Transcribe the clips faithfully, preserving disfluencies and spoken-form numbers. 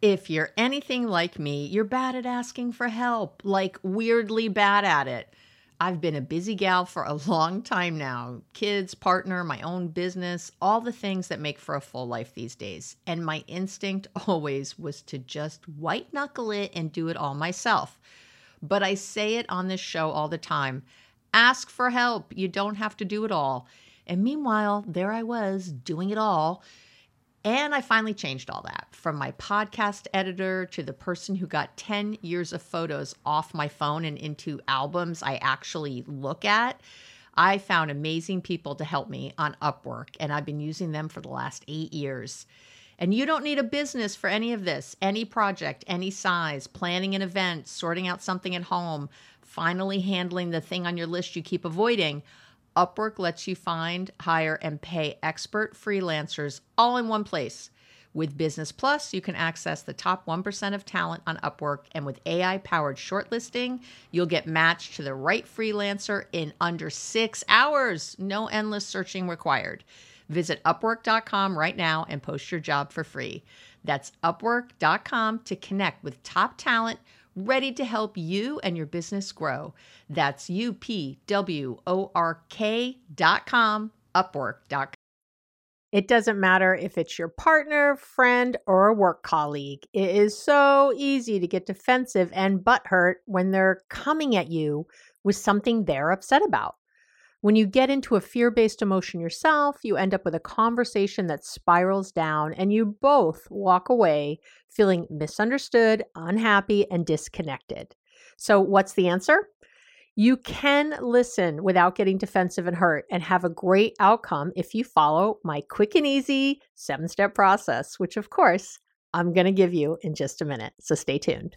If you're anything like me, you're bad at asking for help, like weirdly bad at it. I've been a busy gal for a long time now. Kids, partner, my own business, all the things that make for a full life these days. And my instinct always was to just white knuckle it and do it all myself. But I say it on this show all the time. Ask for help. You don't have to do it all. And meanwhile, there I was doing it all. And I finally changed all that, from my podcast editor to the person who got ten years of photos off my phone and into albums I actually look at. I found amazing people to help me on Upwork, and I've been using them for the last eight years. And you don't need a business for any of this, any project, any size, planning an event, sorting out something at home, finally handling the thing on your list you keep avoiding. Upwork lets you find, hire, and pay expert freelancers all in one place. With Business Plus, you can access the top one percent of talent on Upwork, and with A I-powered shortlisting, you'll get matched to the right freelancer in under six hours. No endless searching required. Visit upwork dot com right now and post your job for free. That's upwork dot com to connect with top talent ready to help you and your business grow. That's U P W O R K dot com, upwork dot com. It doesn't matter if it's your partner, friend, or a work colleague. It is so easy to get defensive and butthurt when they're coming at you with something they're upset about. When you get into a fear-based emotion yourself, you end up with a conversation that spirals down and you both walk away feeling misunderstood, unhappy, and disconnected. So what's the answer? You can listen without getting defensive and hurt and have a great outcome if you follow my quick and easy seven-step process, which of course I'm going to give you in just a minute. So stay tuned.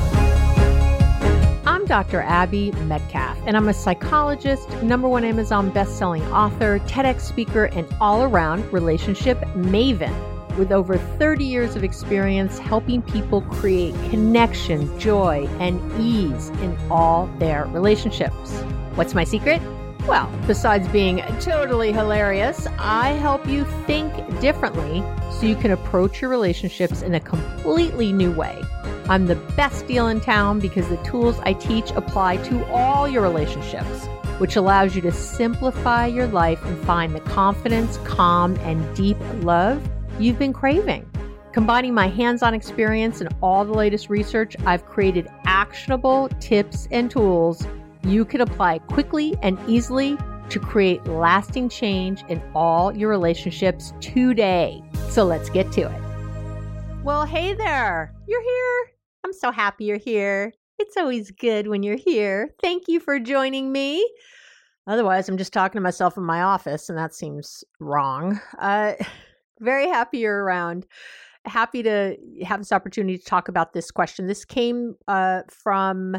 I'm Doctor Abby Medcalf, and I'm a psychologist, number one Amazon best-selling author, TEDx speaker, and all-around relationship maven with over thirty years of experience helping people create connection, joy, and ease in all their relationships. What's my secret? Well, besides being totally hilarious, I help you think differently so you can approach your relationships in a completely new way. I'm the best deal in town because the tools I teach apply to all your relationships, which allows you to simplify your life and find the confidence, calm, and deep love you've been craving. Combining my hands-on experience and all the latest research, I've created actionable tips and tools you can apply quickly and easily to create lasting change in all your relationships today. So let's get to it. Well, hey there. You're here. I'm so happy you're here. It's always good when you're here. Thank you for joining me. Otherwise, I'm just talking to myself in my office, and that seems wrong. Uh, very happy you're around. Happy to have this opportunity to talk about this question. This came uh, from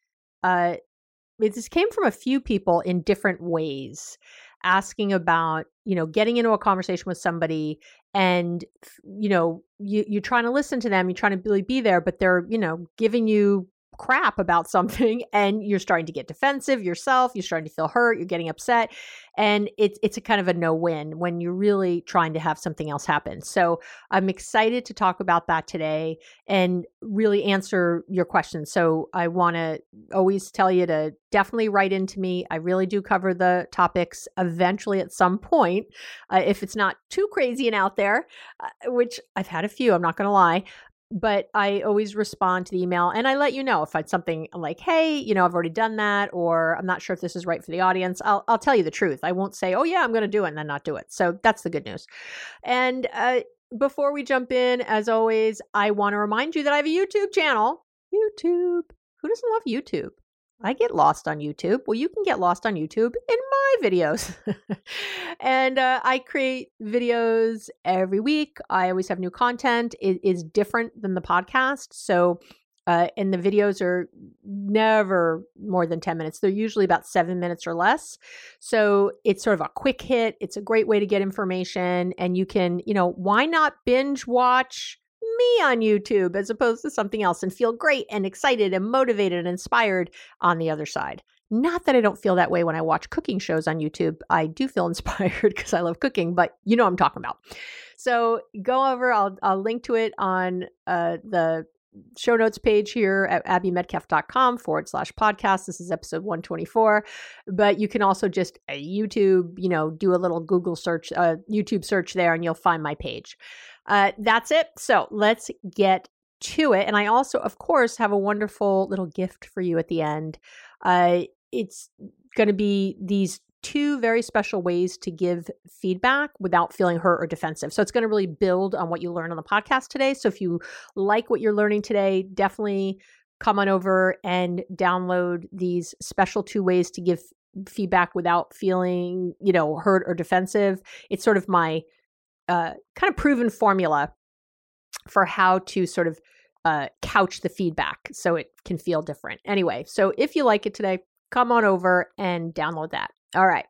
uh, this came from a few people in different ways, asking about, you know, getting into a conversation with somebody and, you know, you, you're trying to listen to them, you're trying to really be there, but they're, you know, giving you crap about something and you're starting to get defensive yourself, you're starting to feel hurt, you're getting upset. And it's it's a kind of a no-win when you're really trying to have something else happen. So I'm excited to talk about that today and really answer your questions. So I want to always tell you to definitely write into me. I really do cover the topics eventually at some point, uh, if it's not too crazy and out there, uh, which I've had a few, I'm not going to lie. But I always respond to the email and I let you know if it's something like, hey, you know, I've already done that, or I'm not sure if this is right for the audience. I'll I'll tell you the truth. I won't say, oh yeah, I'm going to do it and then not do it. So that's the good news. And uh, before we jump in, as always, I want to remind you that I have a YouTube channel. YouTube. Who doesn't love YouTube? I get lost on YouTube. Well, you can get lost on YouTube in my videos. and uh, I create videos every week. I always have new content. It is different than the podcast. So, uh, and the videos are never more than ten minutes. They're usually about seven minutes or less. So it's sort of a quick hit. It's a great way to get information. And you can, you know, why not binge watch me on YouTube as opposed to something else and feel great and excited and motivated and inspired on the other side? Not that I don't feel that way when I watch cooking shows on YouTube. I do feel inspired because I love cooking, but you know what I'm talking about. So go over, I'll, I'll link to it on uh, the show notes page here at abbymedcalf.com forward slash podcast. This is episode one twenty-four, but you can also just uh, YouTube, you know, do a little Google search, uh, YouTube search there, and you'll find my page. Uh, that's it. So let's get to it. And I also, of course, have a wonderful little gift for you at the end. Uh, it's going to be these two very special ways to give feedback without feeling hurt or defensive. So it's going to really build on what you learned on the podcast today. So if you like what you're learning today, definitely come on over and download these special two ways to give feedback without feeling, you know, hurt or defensive. It's sort of my uh, kind of proven formula for how to sort of uh, couch the feedback so it can feel different. Anyway, so if you like it today, come on over and download that. All right.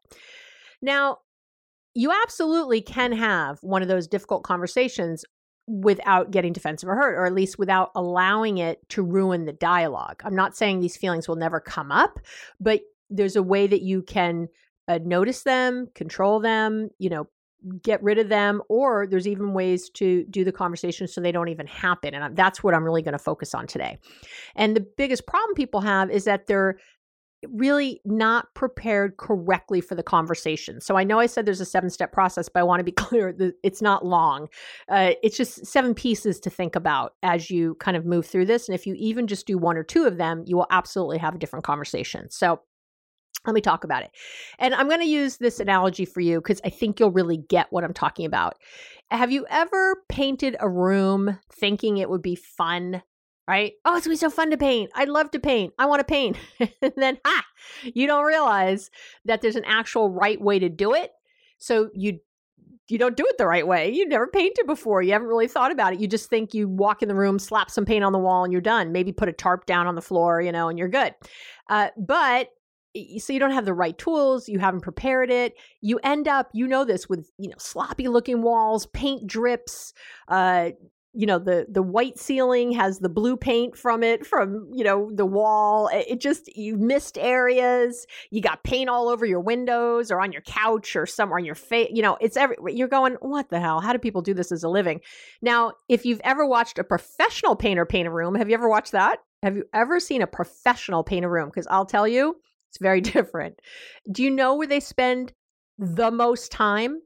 Now, you absolutely can have one of those difficult conversations without getting defensive or hurt, or at least without allowing it to ruin the dialogue. I'm not saying these feelings will never come up, but there's a way that you can uh, notice them, control them, you know, get rid of them, or there's even ways to do the conversation so they don't even happen. And that's what I'm really going to focus on today. And the biggest problem people have is that they're really not prepared correctly for the conversation. So I know I said there's a seven-step process, but I want to be clear that it's not long. Uh, it's just seven pieces to think about as you kind of move through this. And if you even just do one or two of them, you will absolutely have a different conversation. So let me talk about it. And I'm going to use this analogy for you because I think you'll really get what I'm talking about. Have you ever painted a room thinking it would be fun? Right? Oh, it's going to be so fun to paint. I'd love to paint. I want to paint. And then, ah, you don't realize that there's an actual right way to do it. So you you don't do it the right way. You never painted before. You haven't really thought about it. You just think you walk in the room, slap some paint on the wall, and you're done. Maybe put a tarp down on the floor, you know, and you're good. Uh, but so you don't have the right tools. You haven't prepared it. You end up, you know this, with, you know, sloppy looking walls, paint drips, uh, you know, the, the white ceiling has the blue paint from it, from, you know, the wall. It just, you missed areas. You got paint all over your windows or on your couch or somewhere on your face. You know, it's every, you're going, what the hell? How do people do this as a living? Now, if you've ever watched a professional painter paint a room, have you ever watched that? Have you ever seen a professional paint a room? Because I'll tell you, it's very different. Do you know where they spend the most time?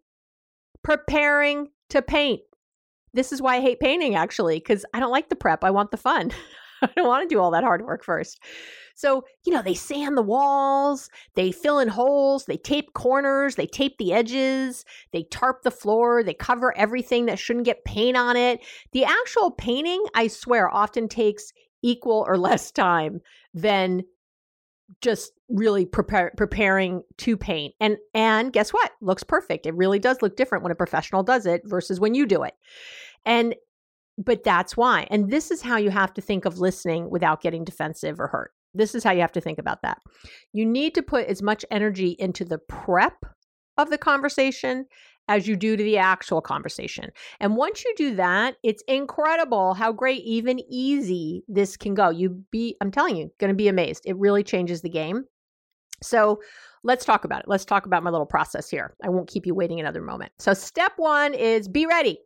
Preparing to paint. This is why I hate painting, actually, because I don't like the prep. I want the fun. I don't want to do all that hard work first. So, you know, they sand the walls, they fill in holes, they tape corners, they tape the edges, they tarp the floor, they cover everything that shouldn't get paint on it. The actual painting, I swear, often takes equal or less time than just really prepare, preparing to paint. And, and guess what? Looks perfect. It really does look different when a professional does it versus when you do it. And, but that's why. And this is how you have to think of listening without getting defensive or hurt. This is how you have to think about that. You need to put as much energy into the prep of the conversation as you do to the actual conversation. And once you do that, it's incredible how great, even easy this can go. You be, I'm telling you, going to be amazed. It really changes the game. So let's talk about it. Let's talk about my little process here. I won't keep you waiting another moment. So step one is be ready.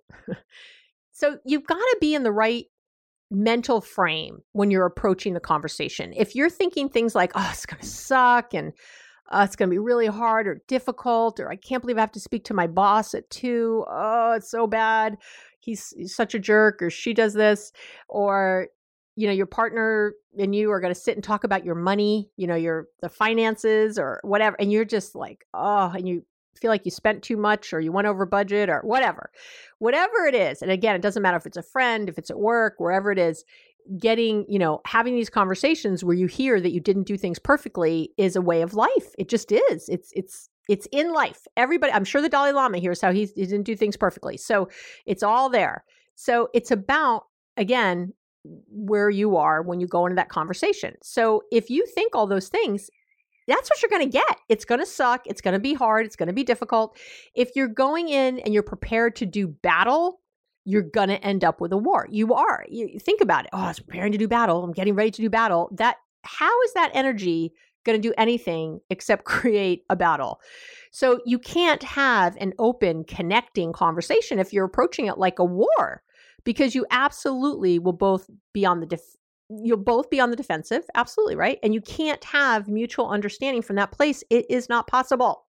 So you've got to be in the right mental frame when you're approaching the conversation. If you're thinking things like, oh, it's going to suck, and Uh, it's going to be really hard or difficult, or I can't believe I have to speak to my boss at two. Oh, it's so bad. He's, he's such a jerk, or she does this, or, you know, your partner and you are going to sit and talk about your money, you know, your, the finances or whatever. And you're just like, oh, and you feel like you spent too much, or you went over budget, or whatever, whatever it is. And again, it doesn't matter if it's a friend, if it's at work, wherever it is. Getting, you know, having these conversations where you hear that you didn't do things perfectly is a way of life. It just is. It's, it's, it's in life. Everybody, I'm sure the Dalai Lama hears how he, he didn't do things perfectly. So it's all there. So it's about, again, where you are when you go into that conversation. So if you think all those things, that's what you're going to get. It's going to suck. It's going to be hard. It's going to be difficult. If you're going in and you're prepared to do battle, you're going to end up with a war. You are. You think about it. Oh, I was preparing to do battle. I'm getting ready to do battle. That, how is that energy going to do anything except create a battle. So you can't have an open, connecting conversation if you're approaching it like a war, because you absolutely will both be on the def- you'll both be on the defensive. Absolutely, right? And you can't have mutual understanding from that place. It is not possible.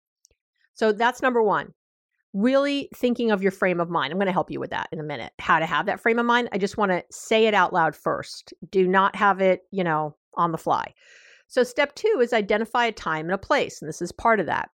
So that's number one. Really thinking of your frame of mind. I'm going to help you with that in a minute. How to have that frame of mind. I just want to say it out loud first. Do not have it, you know, on the fly. So step two is identify a time and a place. And this is part of that.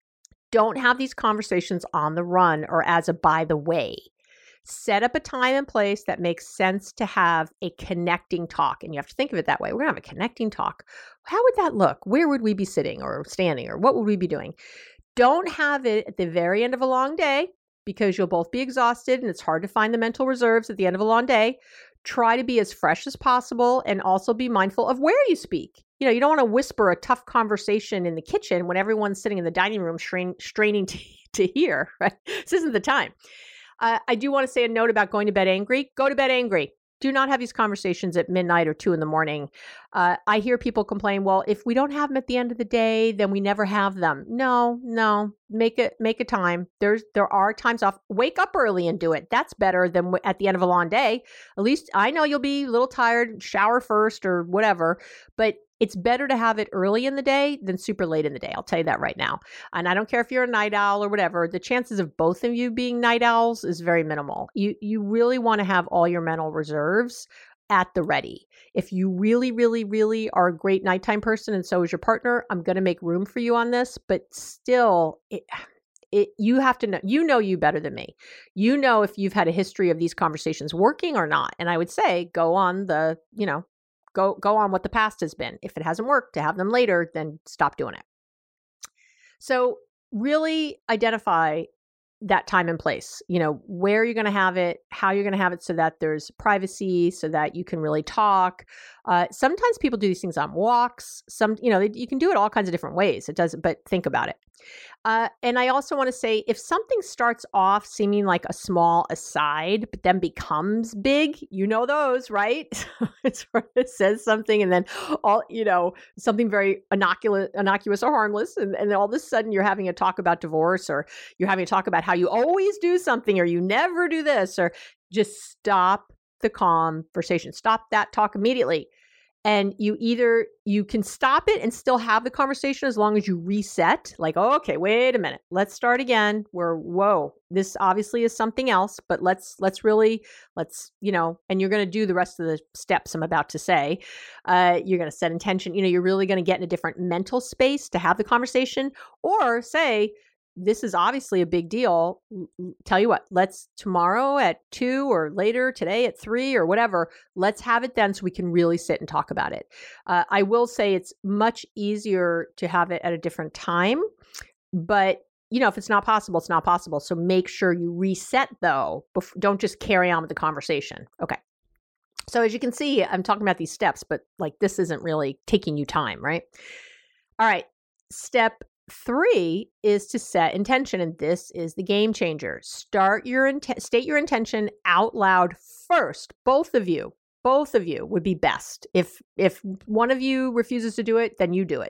Don't have these conversations on the run or as a by the way. Set up a time and place that makes sense to have a connecting talk. And you have to think of it that way. We're going to have a connecting talk. How would that look? Where would we be sitting or standing, or what would we be doing? Don't have it at the very end of a long day, because you'll both be exhausted and it's hard to find the mental reserves at the end of a long day. Try to be as fresh as possible and also be mindful of where you speak. You know, you don't want to whisper a tough conversation in the kitchen when everyone's sitting in the dining room strain, straining to, to hear, right? This isn't the time. Uh, I do want to say a note about going to bed angry. Go to bed angry. Do not have these conversations at midnight or two in the morning. Uh, I hear people complain, well, if we don't have them at the end of the day, then we never have them. No, no, make it, make a time. There's, there are times off. Wake up early and do it. That's better than w- at the end of a long day. At least I know you'll be a little tired, shower first or whatever, but it's better to have it early in the day than super late in the day. I'll tell you that right now. And I don't care if you're a night owl or whatever, the chances of both of you being night owls is very minimal. You you really want to have all your mental reserves at the ready. If you really, really, really are a great nighttime person and so is your partner, I'm going to make room for you on this, but still, it, it, you have to know, you know you better than me. You know if you've had a history of these conversations working or not. And I would say go on the, you know, Go go on what the past has been. If it hasn't worked to have them later, then stop doing it. So really identify that time and place, you know, where you're going to have it, how you're going to have it so that there's privacy, so that you can really talk. Uh, sometimes people do these things on walks. Some, you know, you can do it all kinds of different ways. It doesn't, but think about it. Uh, and I also want to say, if something starts off seeming like a small aside, but then becomes big, you know those, right? It sort of says something and then all, you know, something very innocuous, innocuous or harmless. And, and then all of a sudden you're having a talk about divorce, or you're having a talk about how you always do something, or you never do this, or just stop the conversation. Stop that talk immediately. And you either, you can stop it and still have the conversation as long as you reset, like, oh, okay, wait a minute, let's start again. We're, whoa, this obviously is something else, but let's, let's really, let's, you know, and you're going to do the rest of the steps I'm about to say. Uh, you're going to set intention, you know, you're really going to get in a different mental space to have the conversation, or say, this is obviously a big deal. Tell you what, let's tomorrow at two, or later today at three, or whatever, let's have it then so we can really sit and talk about it. Uh, I will say it's much easier to have it at a different time, but you know, if it's not possible, it's not possible. So make sure you reset though. Bef- don't just carry on with the conversation. Okay. So as you can see, I'm talking about these steps, but like this isn't really taking you time, right? All right. Step three is to set intention, and this is the game changer. Start your int- state your intention out loud first. Both of you, both of you would be best. If if one of you refuses to do it, then you do it.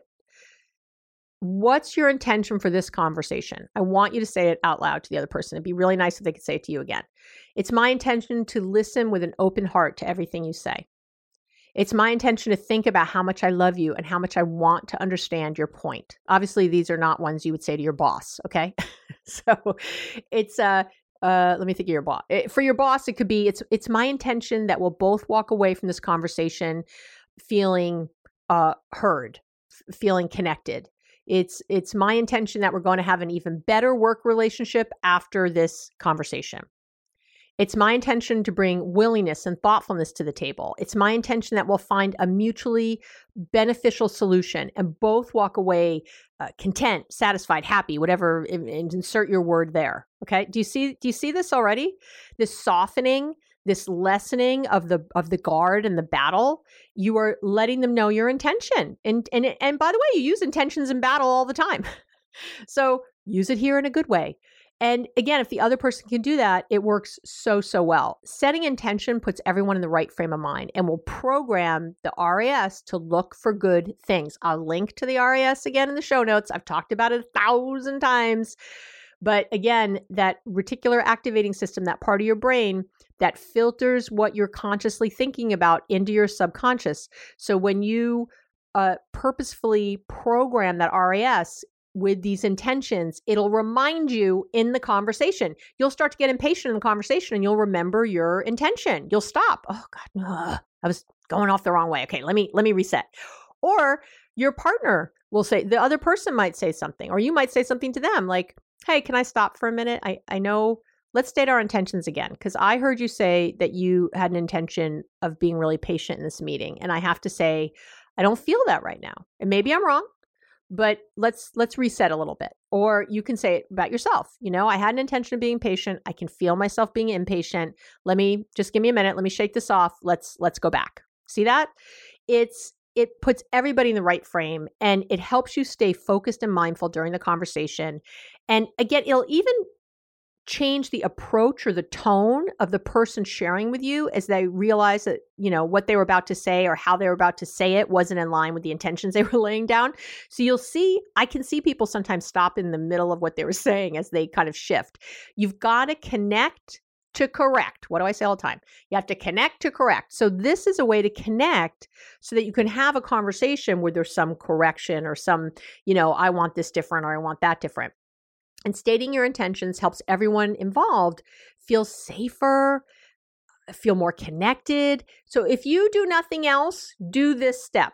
What's your intention for this conversation? I want you to say it out loud to the other person. It'd be really nice if they could say it to you again. It's my intention to listen with an open heart to everything you say. It's my intention to think about how much I love you and how much I want to understand your point. Obviously, these are not ones you would say to your boss, okay? So it's, uh, uh, let me think of your boss. It, for your boss, it could be, it's it's my intention that we'll both walk away from this conversation feeling uh, heard, f- feeling connected. It's it's my intention that we're going to have an even better work relationship after this conversation. It's my intention to bring willingness and thoughtfulness to the table. It's my intention that we'll find a mutually beneficial solution and both walk away uh, content, satisfied, happy, whatever, and insert your word there. Okay. Do you see, do you see this already? This softening, this lessening of the, of the guard and the battle. You are letting them know your intention. And, and, and by the way, you use intentions in battle all the time. So use it here in a good way. And again, if the other person can do that, it works so, so well. Setting intention puts everyone in the right frame of mind and will program the R A S to look for good things. I'll link to the R A S again in the show notes. I've talked about it a thousand times. But again, that reticular activating system, that part of your brain that filters what you're consciously thinking about into your subconscious. So when you uh, purposefully program that R A S with these intentions, it'll remind you in the conversation. You'll start to get impatient in the conversation and you'll remember your intention. You'll stop. Oh God, ugh, I was going off the wrong way. Okay, let me let me reset. Or your partner will say, the other person might say something, or you might say something to them like, hey, can I stop for a minute? I, I know, let's state our intentions again, because I heard you say that you had an intention of being really patient in this meeting. And I have to say, I don't feel that right now. And maybe I'm wrong, but let's let's reset a little bit. Or you can say it about yourself. You know, I had an intention of being patient. I can feel myself being impatient. Let me just give me a minute. Let me shake this off. Let's let's go back. See that? It's it puts everybody in the right frame, and it helps you stay focused and mindful during the conversation. And again, it'll even change the approach or the tone of the person sharing with you as they realize that, you know, what they were about to say or how they were about to say it wasn't in line with the intentions they were laying down. So you'll see, I can see people sometimes stop in the middle of what they were saying as they kind of shift. You've got to connect to correct. What do I say all the time? You have to connect to correct. So this is a way to connect so that you can have a conversation where there's some correction or some, you know, I want this different or I want that different. And stating your intentions helps everyone involved feel safer, feel more connected. So if you do nothing else, do this step.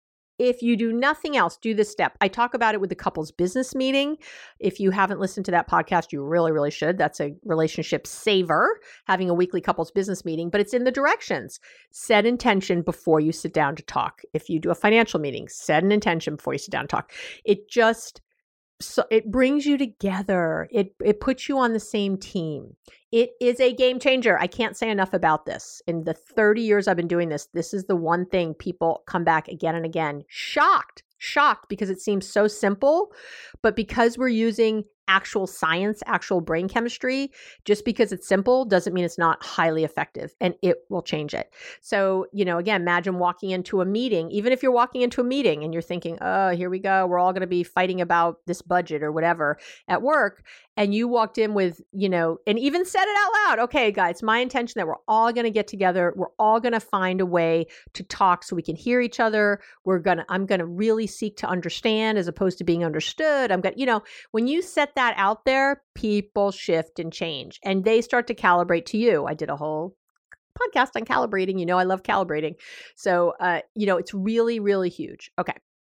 If you do nothing else, do this step. I talk about it with the couples business meeting. If you haven't listened to that podcast, you really, really should. That's a relationship saver, having a weekly couples business meeting, but it's in the directions. Set intention before you sit down to talk. If you do a financial meeting, set an intention before you sit down to talk. It just So it brings you together. It it puts you on the same team. It is a game changer. I can't say enough about this. In the thirty years I've been doing this, this is the one thing people come back again and again, shocked, shocked because it seems so simple, but because we're using actual science, actual brain chemistry, just because it's simple doesn't mean it's not highly effective, and it will change it. So, you know, again, imagine walking into a meeting, even if you're walking into a meeting and you're thinking, oh, here we go, we're all going to be fighting about this budget or whatever at work. And you walked in with, you know, and even said it out loud. Okay, guys, my intention that we're all going to get together. We're all going to find a way to talk so we can hear each other. We're going to, I'm going to really seek to understand as opposed to being understood. I'm going to, you know, when you set that out there, people shift and change and they start to calibrate to you. I did a whole podcast on calibrating. You know, I love calibrating. So, uh, you know, it's really, really huge. Okay.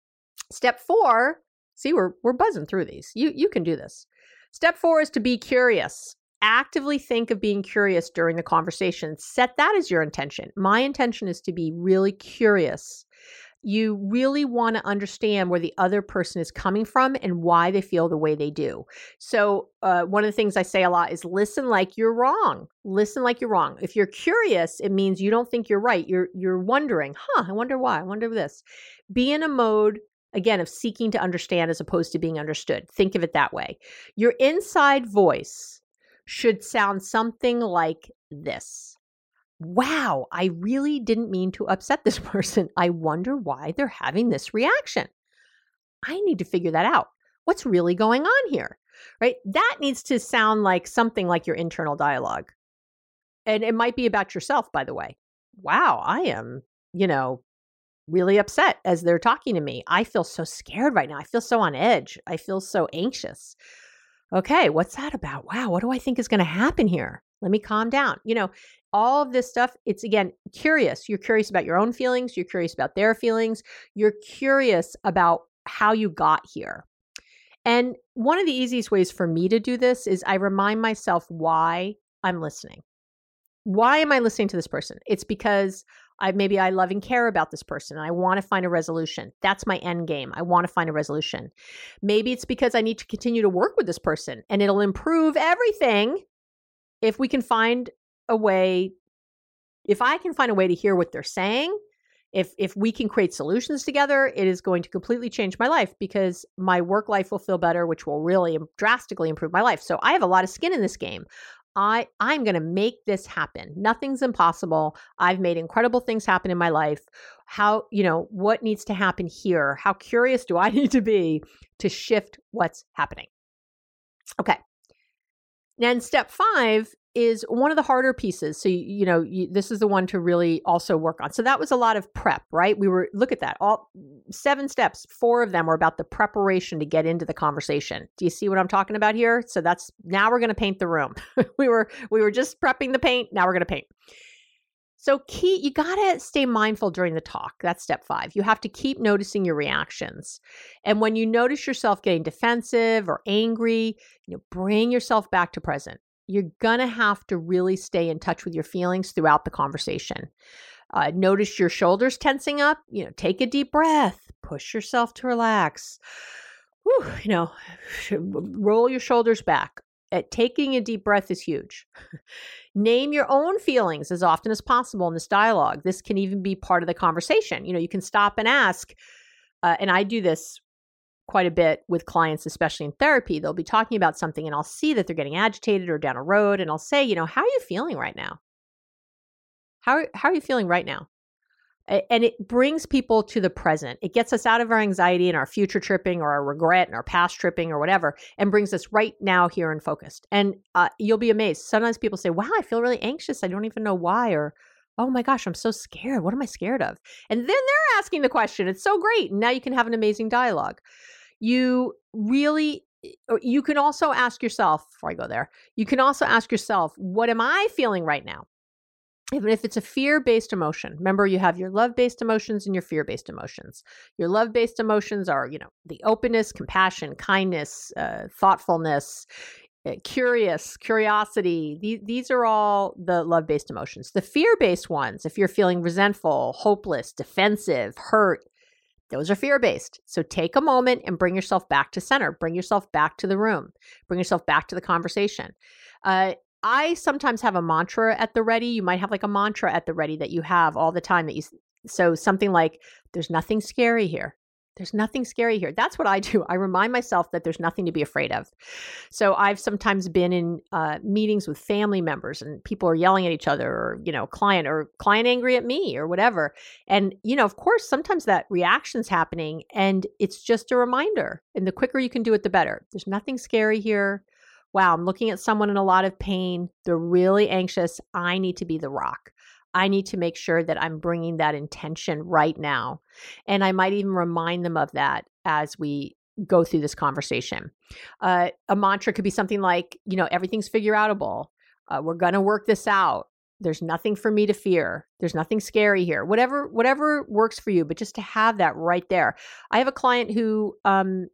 Step four, see, we're, we're buzzing through these. You, you can do this. Step four is to be curious. Actively think of being curious during the conversation. Set that as your intention. My intention is to be really curious. You really want to understand where the other person is coming from and why they feel the way they do. So uh, one of the things I say a lot is listen like you're wrong. Listen like you're wrong. If you're curious, it means you don't think you're right. You're you're wondering, huh, I wonder why. I wonder this. Be in a mode, again, of seeking to understand as opposed to being understood. Think of it that way. Your inside voice should sound something like this. Wow, I really didn't mean to upset this person. I wonder why they're having this reaction. I need to figure that out. What's really going on here, right? That needs to sound like something like your internal dialogue. And it might be about yourself, by the way. Wow, I am, you know, really upset as they're talking to me. I feel so scared right now. I feel so on edge. I feel so anxious. Okay, what's that about? Wow, what do I think is going to happen here? Let me calm down. You know, all of this stuff, it's again, curious. You're curious about your own feelings. You're curious about their feelings. You're curious about how you got here. And one of the easiest ways for me to do this is I remind myself why I'm listening. Why am I listening to this person? It's because I maybe I love and care about this person and I want to find a resolution. That's my end game. I want to find a resolution. Maybe it's because I need to continue to work with this person and it'll improve everything if we can find a way, if I can find a way to hear what they're saying If if we can create solutions together, it is going to completely change my life because my work life will feel better, which will really drastically improve my life. So I have a lot of skin in this game. I, I'm going to make this happen. Nothing's impossible. I've made incredible things happen in my life. How, you know, what needs to happen here? How curious do I need to be to shift what's happening? Okay. Then step five is one of the harder pieces. So, you, you know, you, this is the one to really also work on. So that was a lot of prep, right? We were, look at that, all seven steps, four of them were about the preparation to get into the conversation. Do you see what I'm talking about here? So that's, now we're going to paint the room. we were, we were just prepping the paint. Now we're going to paint. So key, you got to stay mindful during the talk. That's step five. You have to keep noticing your reactions. And when you notice yourself getting defensive or angry, you know, bring yourself back to present. You're going to have to really stay in touch with your feelings throughout the conversation. Uh, notice your shoulders tensing up, you know, take a deep breath, push yourself to relax. Whew, you know, roll your shoulders back. Uh, taking a deep breath is huge. Name your own feelings as often as possible in this dialogue. This can even be part of the conversation. You know, you can stop and ask, uh, and I do this quite a bit with clients, especially in therapy. They'll be talking about something and I'll see that they're getting agitated or down a road. And I'll say, you know, how are you feeling right now? How, how are you feeling right now? And it brings people to the present. It gets us out of our anxiety and our future tripping or our regret and our past tripping or whatever, and brings us right now here and focused. And uh, you'll be amazed. Sometimes people say, wow, I feel really anxious. I don't even know why. Or, oh my gosh, I'm so scared. What am I scared of? And then they're asking the question. It's so great. And now you can have an amazing dialogue. You really, you can also ask yourself, before I go there, you can also ask yourself, what am I feeling right now? Even if it's a fear-based emotion, remember you have your love-based emotions and your fear-based emotions. Your love-based emotions are, you know, the openness, compassion, kindness, uh, thoughtfulness, uh, curious, curiosity. These, these are all the love-based emotions. The fear-based ones, if you're feeling resentful, hopeless, defensive, hurt, those are fear-based. So take a moment and bring yourself back to center. Bring yourself back to the room. Bring yourself back to the conversation. Uh, I sometimes have a mantra at the ready. You might have like a mantra at the ready that you have all the time that you, so something like, there's nothing scary here. There's nothing scary here. That's what I do. I remind myself that there's nothing to be afraid of. So I've sometimes been in uh, meetings with family members and people are yelling at each other or, you know, client or client angry at me or whatever. And, you know, of course, sometimes that reaction's happening and it's just a reminder. And the quicker you can do it, the better. There's nothing scary here. Wow, I'm looking at someone in a lot of pain. They're really anxious. I need to be the rock. I need to make sure that I'm bringing that intention right now. And I might even remind them of that as we go through this conversation. Uh, a mantra could be something like, you know, everything's figure outable. Uh, we're going to work this out. There's nothing for me to fear. There's nothing scary here. Whatever, whatever works for you, but just to have that right there. I have a client who, um,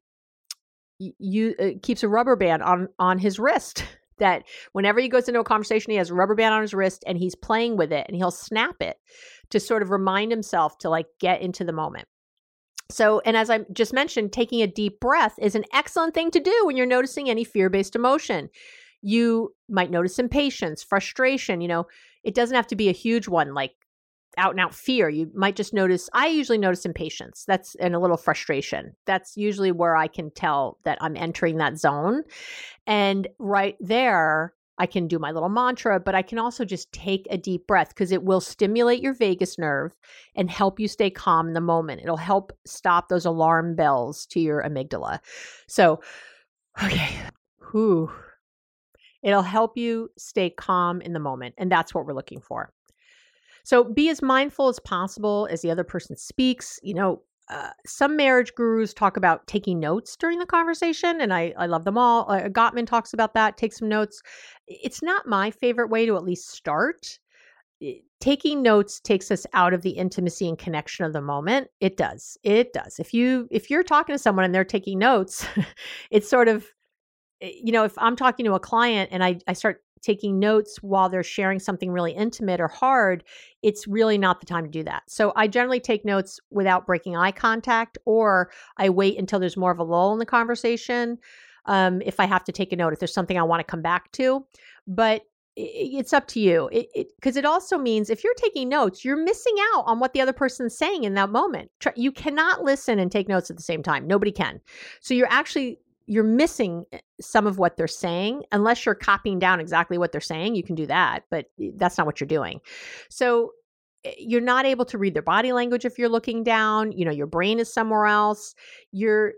you uh, keeps a rubber band on on his wrist that whenever he goes into a conversation, he has a rubber band on his wrist and he's playing with it and he'll snap it to sort of remind himself to like get into the moment. So, and as I just mentioned, taking a deep breath is an excellent thing to do when you're noticing any fear-based emotion. You might notice impatience, frustration, you know, it doesn't have to be a huge one like out and out fear. You might just notice, I usually notice impatience. That's and a little frustration. That's usually where I can tell that I'm entering that zone. And right there, I can do my little mantra, but I can also just take a deep breath because it will stimulate your vagus nerve and help you stay calm in the moment. It'll help stop those alarm bells to your amygdala. So, okay. Whew. It'll help you stay calm in the moment. And that's what we're looking for. So be as mindful as possible as the other person speaks. You know, uh, some marriage gurus talk about taking notes during the conversation, and I, I love them all. Uh, Gottman talks about that, take some notes. It's not my favorite way to at least start. Taking notes takes us out of the intimacy and connection of the moment. It does. It does. If you, if you're talking to someone and they're taking notes, it's sort of, you know, if I'm talking to a client and I, I start taking notes while they're sharing something really intimate or hard, it's really not the time to do that. So I generally take notes without breaking eye contact, or I wait until there's more of a lull in the conversation. Um, if I have to take a note, if there's something I want to come back to, but it's up to you. It, it, cause it also means if you're taking notes, you're missing out on what the other person's saying in that moment. You cannot listen and take notes at the same time. Nobody can. So you're actually, you're missing some of what they're saying, unless you're copying down exactly what they're saying. You can do that, but that's not what you're doing. So you're not able to read their body language if you're looking down. You know, your brain is somewhere else. You're,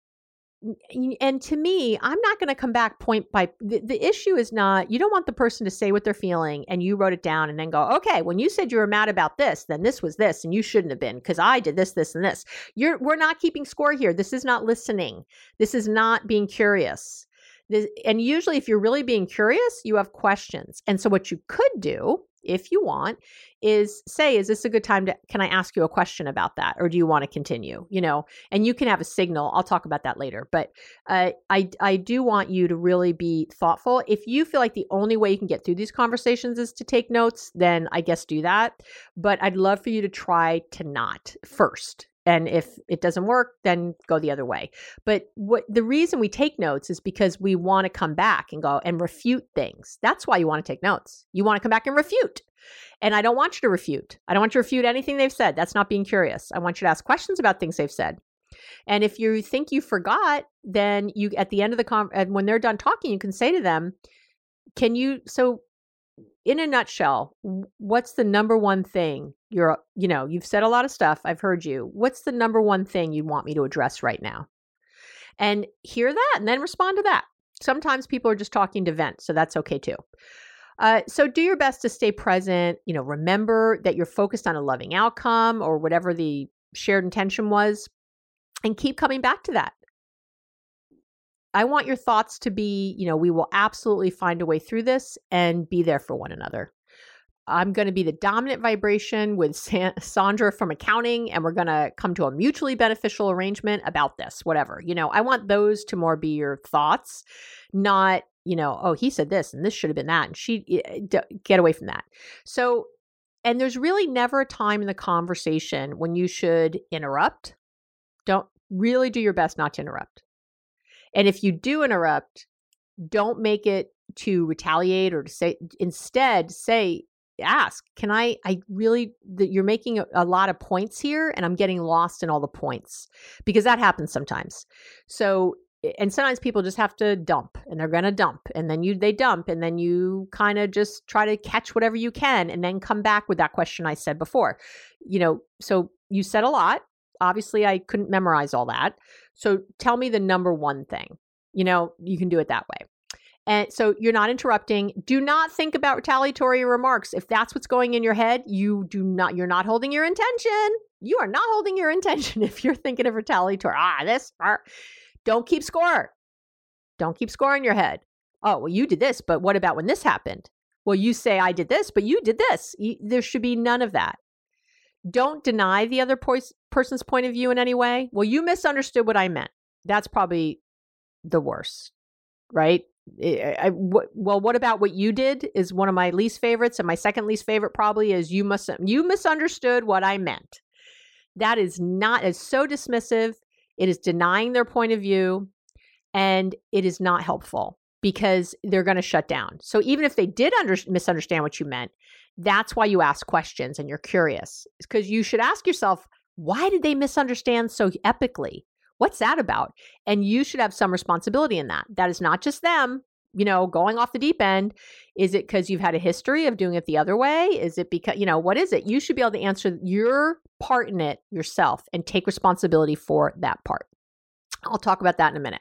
and to me, I'm not going to come back point by, the, the issue is not, you don't want the person to say what they're feeling and you wrote it down and then go, okay, when you said you were mad about this, then this was this and you shouldn't have been because I did this, this, and this. You're, we're not keeping score here. This is not listening. This is not being curious. This, and usually if you're really being curious, you have questions. And so what you could do, if you want, is say, is this a good time to, can I ask you a question about that? Or do you want to continue? You know, and you can have a signal. I'll talk about that later. But uh, I, I do want you to really be thoughtful. If you feel like the only way you can get through these conversations is to take notes, then I guess do that. But I'd love for you to try to not first. And if it doesn't work, then go the other way. But what the reason we take notes is because we want to come back and go and refute things. That's why you want to take notes. You want to come back and refute. And I don't want you to refute. I don't want you to refute anything they've said. That's not being curious. I want you to ask questions about things they've said. And if you think you forgot, then you, at the end of the con, and when they're done talking, you can say to them, can you, so in a nutshell, what's the number one thing you're, you know, you've said a lot of stuff. I've heard you. What's the number one thing you want me to address right now? And hear that and then respond to that. Sometimes people are just talking to vent, so that's okay too. Uh, so do your best to stay present. You know, remember that you're focused on a loving outcome or whatever the shared intention was, and keep coming back to that. I want your thoughts to be, you know, we will absolutely find a way through this and be there for one another. I'm going to be the dominant vibration with Sa- Sandra from accounting, and we're going to come to a mutually beneficial arrangement about this, whatever. You know, I want those to more be your thoughts, not, you know, oh, he said this and this should have been that. And she, get away from that. So, and there's really never a time in the conversation when you should interrupt. Don't really do your best not to interrupt. And if you do interrupt, don't make it to retaliate or to say, instead say, ask, can I, I really, that you're making a, a lot of points here and I'm getting lost in all the points, because that happens sometimes. So, and sometimes people just have to dump and they're going to dump and then you, they dump and then you kind of just try to catch whatever you can and then come back with that question I said before, you know, so you said a lot. Obviously I couldn't memorize all that. So tell me the number one thing, you know, you can do it that way. And so you're not interrupting. Do not think about retaliatory remarks. If that's what's going in your head, you do not, you're not holding your intention. You are not holding your intention if you're thinking of retaliatory. Ah, this, ah. Don't keep score. Don't keep score in your head. Oh, well, you did this, but what about when this happened? Well, you say I did this, but you did this. You, there should be none of that. Don't deny the other po- person's point of view in any way. Well, you misunderstood what I meant. That's probably the worst, right? I, I, w- well, what about what you did is one of my least favorites. And my second least favorite probably is you must, you misunderstood what I meant. That is not, it's so dismissive. It is denying their point of view, and it is not helpful because they're going to shut down. So even if they did under, misunderstand what you meant, that's why you ask questions and you're curious, because you should ask yourself, why did they misunderstand so epically? What's that about? And you should have some responsibility in that. That is not just them, you know, going off the deep end. Is it because you've had a history of doing it the other way? Is it because, you know, what is it? You should be able to answer your part in it yourself and take responsibility for that part. I'll talk about that in a minute.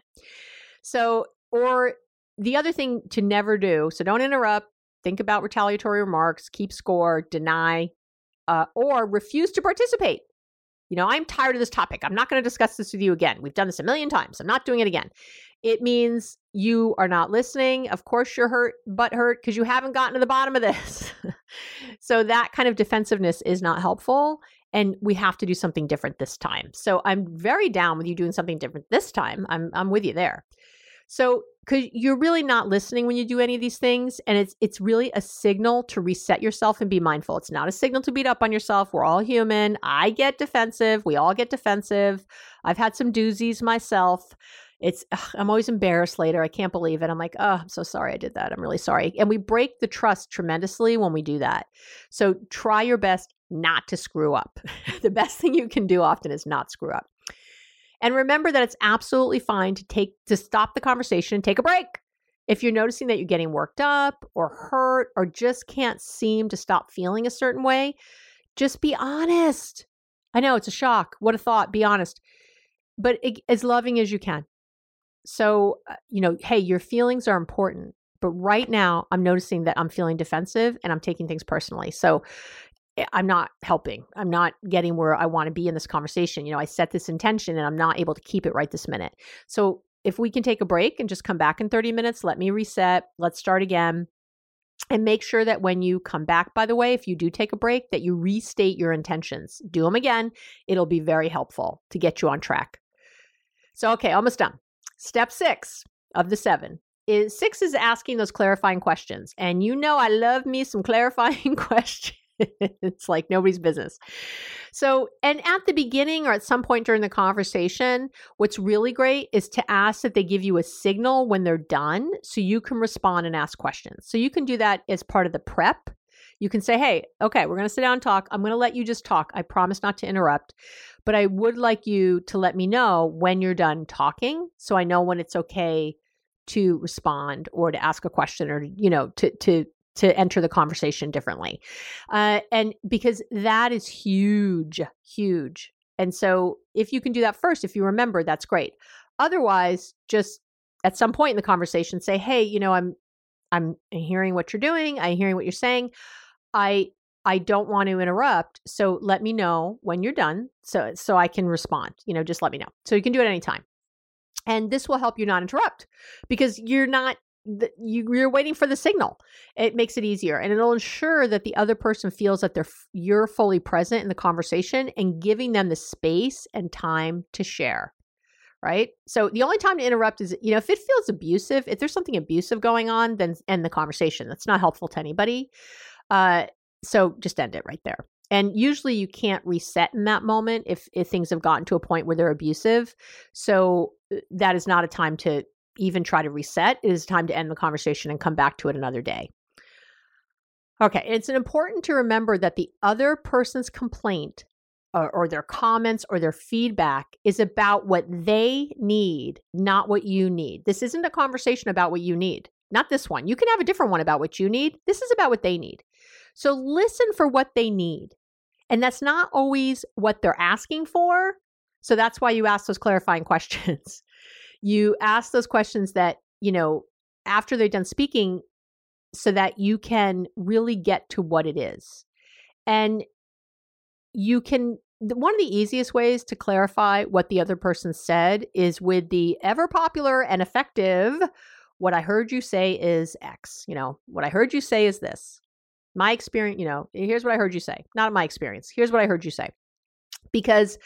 So, or the other thing to never do, so don't interrupt, think about retaliatory remarks, keep score, deny, uh, or refuse to participate. You know, I'm tired of this topic. I'm not going to discuss this with you again. We've done this a million times. I'm not doing it again. It means you are not listening. Of course, you're hurt, butt hurt, because you haven't gotten to the bottom of this. So that kind of defensiveness is not helpful. And we have to do something different this time. So I'm very down with you doing something different this time. I'm I'm with you there. So, because you're really not listening when you do any of these things. And it's it's really a signal to reset yourself and be mindful. It's not a signal to beat up on yourself. We're all human. I get defensive. We all get defensive. I've had some doozies myself. It's, ugh, I'm always embarrassed later. I can't believe it. I'm like, oh, I'm so sorry I did that. I'm really sorry. And we break the trust tremendously when we do that. So try your best not to screw up. The best thing you can do often is not screw up. And remember that it's absolutely fine to take, to stop the conversation and take a break. If you're noticing that you're getting worked up or hurt or just can't seem to stop feeling a certain way, just be honest. I know it's a shock. What a thought. Be honest. But it, as loving as you can. So, uh, you know, hey, your feelings are important. But right now, I'm noticing that I'm feeling defensive and I'm taking things personally. So I'm not helping. I'm not getting where I want to be in this conversation. You know, I set this intention and I'm not able to keep it right this minute. So if we can take a break and just come back in thirty minutes, let me reset. Let's start again. And make sure that when you come back, by the way, if you do take a break, that you restate your intentions. Do them again. It'll be very helpful to get you on track. So, okay, almost done. Step six of the seven is six is asking those clarifying questions. And you know, I love me some clarifying questions. It's like nobody's business. So, and at the beginning or at some point during the conversation, what's really great is to ask that they give you a signal when they're done so you can respond and ask questions. So you can do that as part of the prep. You can say, hey, okay, we're going to sit down and talk. I'm going to let you just talk. I promise not to interrupt, but I would like you to let me know when you're done talking so I know when it's okay to respond or to ask a question or, you know, to, to, to enter the conversation differently. Uh, and because that is huge, huge. And so if you can do that first, if you remember, that's great. Otherwise, just at some point in the conversation, say, hey, you know, I'm, I'm hearing what you're doing. I'm hearing what you're saying. I, I don't want to interrupt. So let me know when you're done. So, so I can respond, you know, just let me know. So you can do it anytime. And this will help you not interrupt because you're not, The, you, you're waiting for the signal. It makes it easier and it'll ensure that the other person feels that they're you're fully present in the conversation and giving them the space and time to share, right? So the only time to interrupt is, you know, if it feels abusive, if there's something abusive going on, then end the conversation. That's not helpful to anybody. Uh, so just end it right there. And usually you can't reset in that moment if, if things have gotten to a point where they're abusive. So that is not a time to even try to reset. It is time to end the conversation and come back to it another day. Okay. It's important to remember that the other person's complaint or, or their comments or their feedback is about what they need, not what you need. This isn't a conversation about what you need. Not this one. You can have a different one about what you need. This is about what they need. So listen for what they need. And that's not always what they're asking for. So that's why you ask those clarifying questions. You ask those questions that, you know, after they're done speaking so that you can really get to what it is. And you can, one of the easiest ways to clarify what the other person said is with the ever popular and effective, what I heard you say is X. You know, what I heard you say is this. My experience, you know, here's what I heard you say. Not my experience. Here's what I heard you say. Because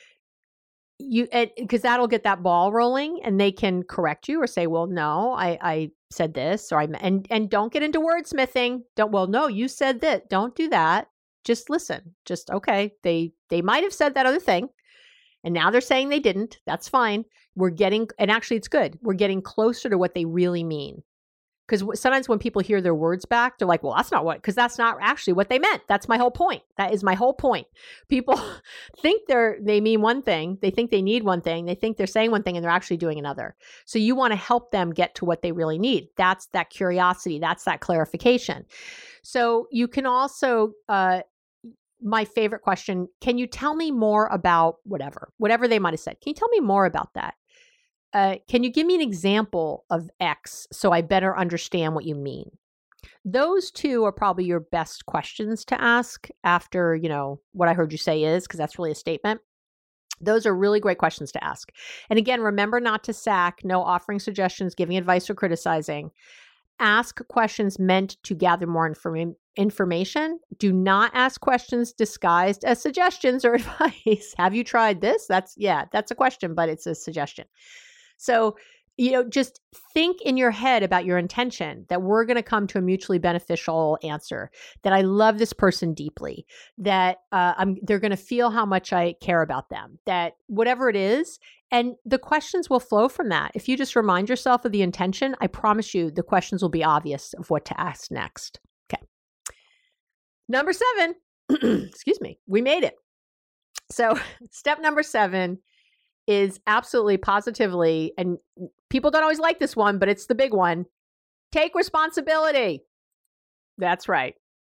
you, because that'll get that ball rolling and they can correct you or say, well, no, I, I said this or I, and, and don't get into wordsmithing. Don't, well, no, you said that. Don't do that. Just listen. Just, okay. They, they might have said that other thing and now they're saying they didn't. That's fine. We're getting, and actually it's good. We're getting closer to what they really mean. Because sometimes when people hear their words back, they're like, well, that's not what, because that's not actually what they meant. That's my whole point. That is my whole point. People think they're, they mean one thing. They think they need one thing. They think they're saying one thing and they're actually doing another. So you want to help them get to what they really need. That's that curiosity. That's that clarification. So you can also, uh, my favorite question, can you tell me more about whatever, whatever they might have said? Can you tell me more about that? Uh, can you give me an example of X so I better understand what you mean? Those two are probably your best questions to ask after, you know, what I heard you say is, because that's really a statement. Those are really great questions to ask. And again, remember not to sack, no offering suggestions, giving advice or criticizing. Ask questions meant to gather more inform- information. Do not ask questions disguised as suggestions or advice. Have you tried this? That's, yeah, that's a question, but it's a suggestion. So, you know, just think in your head about your intention that we're going to come to a mutually beneficial answer, that I love this person deeply, that uh, I'm, they're going to feel how much I care about them, that whatever it is, And the questions will flow from that. If you just remind yourself of the intention, I promise you the questions will be obvious of what to ask next. Okay. Number seven, excuse me, we made it. So step number seven is absolutely positively, and people don't always like this one, but it's the big one. Take responsibility. That's right.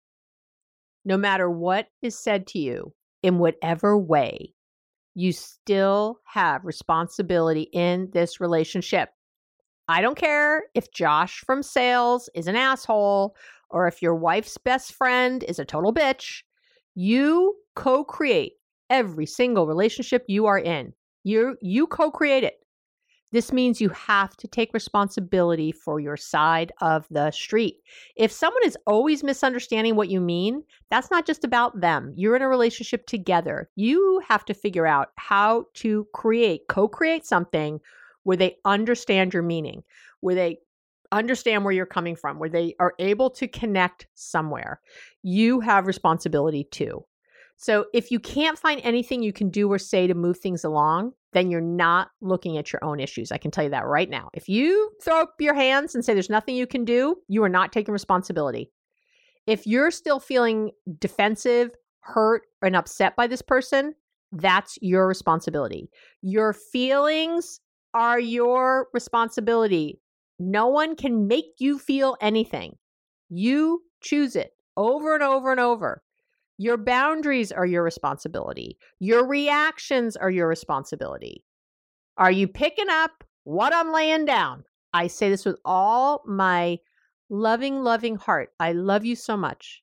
No matter what is said to you, in whatever way, you still have responsibility in this relationship. I don't care if Josh from sales is an asshole or if your wife's best friend is a total bitch. You co-create every single relationship you are in. You you co-create it. This means you have to take responsibility for your side of the street. If someone is always misunderstanding what you mean, that's not just about them. You're in a relationship together. You have to figure out how to create, co-create something where they understand your meaning, where they understand where you're coming from, where they are able to connect somewhere. You have responsibility too. So if you can't find anything you can do or say to move things along, then you're not looking at your own issues. I can tell you that right now. If you throw up your hands and say there's nothing you can do, you are not taking responsibility. If you're still feeling defensive, hurt, and upset by this person, that's your responsibility. Your feelings are your responsibility. No one can make you feel anything. You choose it over and over and over. Your boundaries are your responsibility. Your reactions are your responsibility. Are you picking up what I'm laying down? I say this with all my loving, loving heart. I love you so much.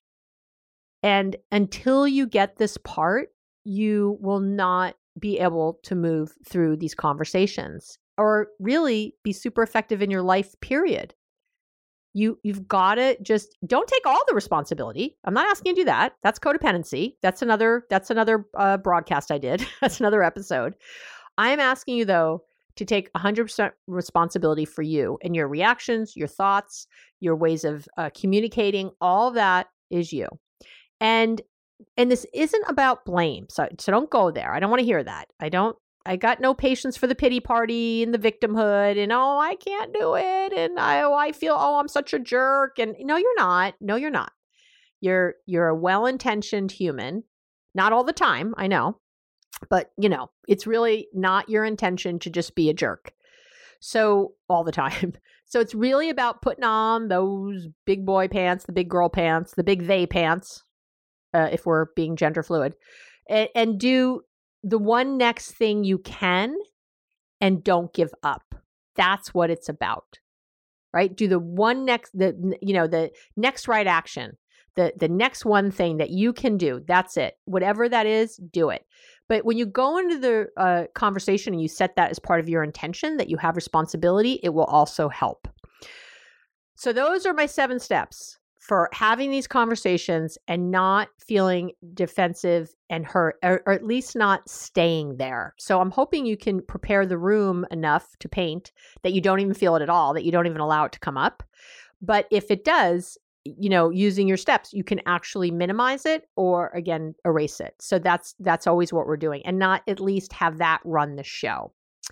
And until you get this part, you will not be able to move through these conversations or really be super effective in your life, period. You, you've got to just don't take all the responsibility. I'm not asking you to do that. That's codependency. That's another, that's another uh, broadcast I did. That's another episode. I'm asking you though, to take one hundred percent responsibility for you and your reactions, your thoughts, your ways of uh, communicating. All of that is you. And, and this isn't about blame. So, so don't go there. I don't want to hear that. I don't, I got no patience for the pity party and the victimhood and, oh, I can't do it. And I, oh, I feel, oh, I'm such a jerk. And no, you're not. No, you're not. You're, you're a well-intentioned human. Not all the time. I know, but you know, it's really not your intention to just be a jerk. So all the time. So it's really about putting on those big boy pants, the big girl pants, the big they pants, uh, if we're being gender fluid, and, and do the one next thing you can and don't give up. That's what it's about, right? Do the one next, the, you know, the next right action, the, the next one thing that you can do. That's it. Whatever that is, do it. But when you go into the uh, conversation and you set that as part of your intention, that you have responsibility, it will also help. So those are my seven steps for having these conversations and not feeling defensive and hurt, or, or at least not staying there. So I'm hoping you can prepare the room enough to paint that you don't even feel it at all, that you don't even allow it to come up. But if it does, you know, using your steps, you can actually minimize it or again, erase it. So that's, that's always what we're doing, and not at least have that run the show.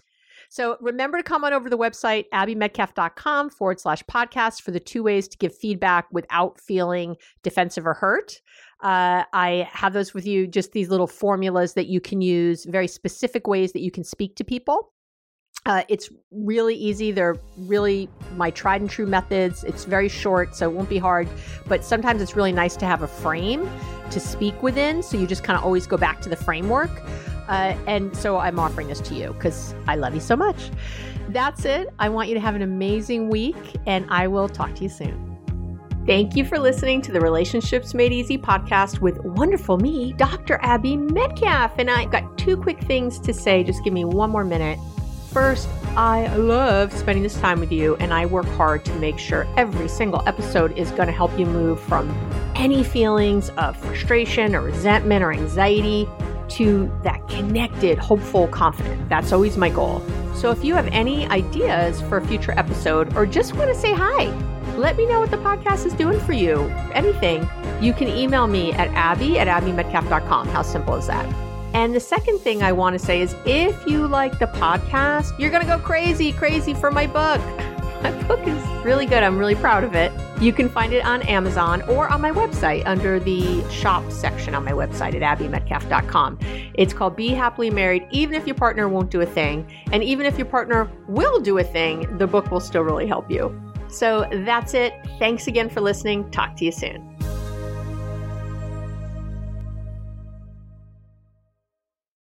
So remember to come on over to the website, abbymedcalf.com forward slash podcast for the two ways to give feedback without feeling defensive or hurt. Uh, I have those with you, just these little formulas that you can use, very specific ways that you can speak to people. Uh, it's really easy. They're really my tried and true methods. It's very short, so it won't be hard. But sometimes it's really nice to have a frame to speak within. So you just kind of always go back to the framework. Uh, and so I'm offering this to you because I love you so much. That's it. I want you to have an amazing week, and I will talk to you soon. Thank you for listening to the Relationships Made Easy podcast with wonderful me, Doctor Abby Medcalf. And I've got two quick things to say. Just give me one more minute. First, I love spending this time with you, and I work hard to make sure every single episode is going to help you move from any feelings of frustration or resentment or anxiety to that connected, hopeful, confident. That's always my goal. So if you have any ideas for a future episode or just want to say hi, let me know what the podcast is doing for you. Anything, you can email me at abby at abbymedcalf dot com. How simple is that? And the second thing I want to say is if you like the podcast, you're going to go crazy, crazy for my book. My book is really good. I'm really proud of it. You can find it on Amazon or on my website under the shop section on my website at abby metcalf dot com. It's called Be Happily Married, Even If Your Partner Won't Do a Thing. And even if your partner will do a thing, the book will still really help you. So that's it. Thanks again for listening. Talk to you soon.